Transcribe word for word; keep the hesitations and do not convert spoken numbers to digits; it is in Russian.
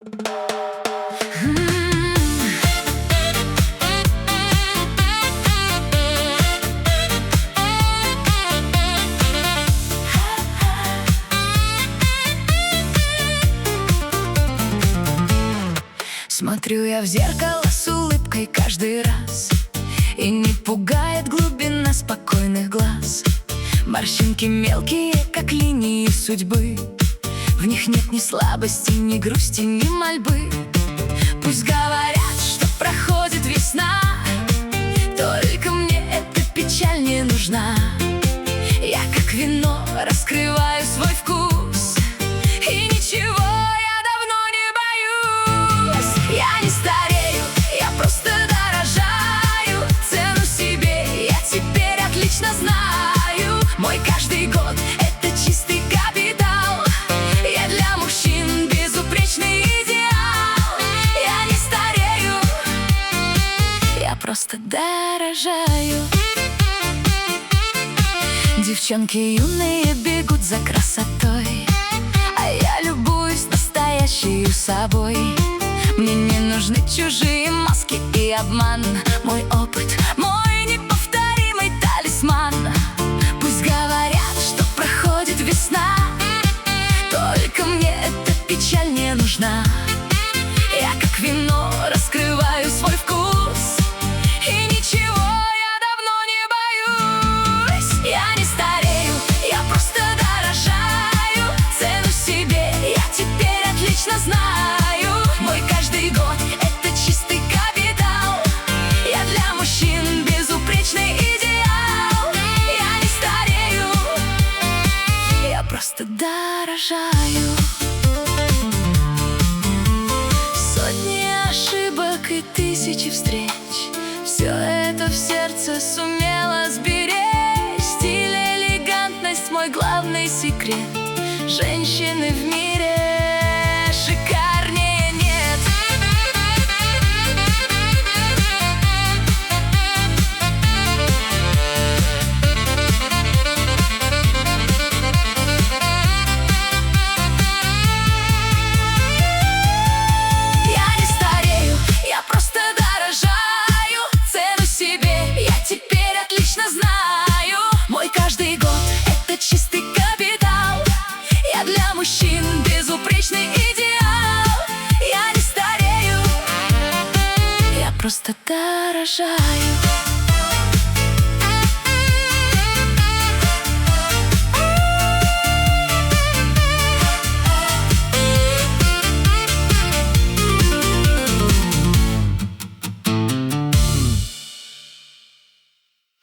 Смотрю я в зеркало с улыбкой каждый раз, и не пугает глубина спокойных глаз. Морщинки мелкие, как линии судьбы, в них нет ни слабости, ни грусти, ни мольбы. Пусть говорят, что проходит весна, только мне эта печаль не нужна. Я как вино раскрываю свой вкус, и ничего я давно не боюсь. Я не старею, я просто дорожаю, цену себе я теперь отлично знаю. Мой каждый год — это чистый капитал, я для мужчин безупречный идеал. Я не старею, я просто дорожаю. Девчонки юные бегут за красотой, а я любуюсь настоящей собой. Мне не нужны чужие маски и обман. Мой опыт, мой неповторимый талисман. Пусть говорят, что проходит весна, только мне эта печаль не нужна. Я как вино раскрываю свой вкус, и ничего я давно не боюсь. Я не старею, я просто дорожаю, цену себе я теперь отлично знаю. Мой каждый год — это чистый капитал, я для мужчин безупречный идеал. Я не старею, я просто дорожаю. Сотни ошибок и тысячи встреч, все это в сердце сумела сберечь. Стиль, элегантность — мой главный секрет. Женщины в мире шикарнее нет. Я не старею, я просто дорожаю, цену себе я теперь отлично знаю. Мой каждый год — это чистый капитал, я для мужчин безупречный идеал. Я не старею, я просто дорожаю.